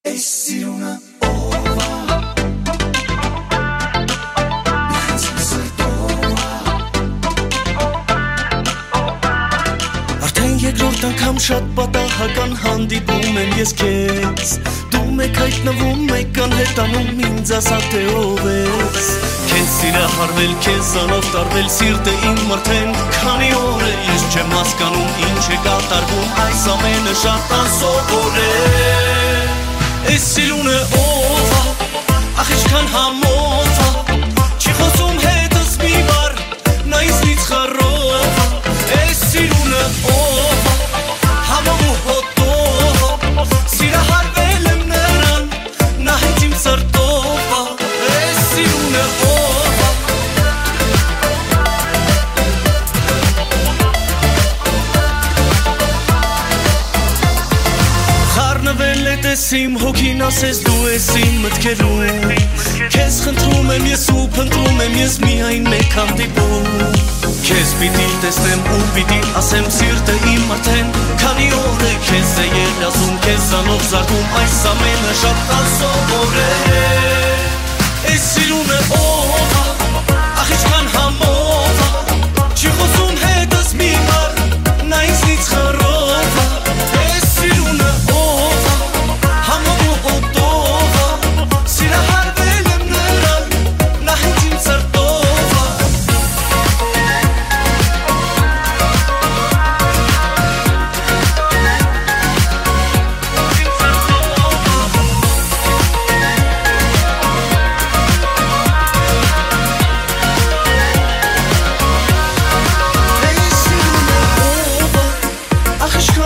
Siruna ova Արդեն երկրորդ անգամ շատ պատահական հանդիպում եմ ես քեզ Դու մեկ հայտնվում մեկ անհետանում ինձ ասա թե ով ես Քեզ սիրահարվել, քեզ անով տարվել սիրտը իմ մրթեն Քանի օր է ես չեմ հասկանում ինչ է կատարվում Այս ամենը շատ անսովոր է Այս սիրունը ով է, ախ ինչքան համով է Չի խոսում հետս մի բար, նա ինձնից խռով է Այս սիրունը ով է, համով ու հոտով Սիրահարվել եմ նրան, նա հետ իմ սրտով է Այս սիրունը ով է Խառնվել է տես իմ հոգին ասես դու ես իմ մտքերում Քեզ խնդրում եմ ես ու փնտրում եմ ես միայն մեկ հանդիպում Քեզ պիտի տեսնեմ ու պիտի ասեմ սիրտը իմ արդեն Քանի օր է քեզ է երազում քեզ անով զարդում Այս ամենը շատ անսովոր է Այս սիրունը ով է, ախ ինչքան համով է Չի խոսում հետս մի բար, նա ինձնից խռով է Այս սիրունը ով է, համով ու հոտով է Սիրահարվել եմ նրան, նա հետ իմ սրտով է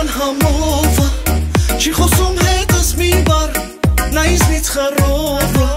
Համով է, չի խոսում հետս մի բար, նա ինձնից խռով է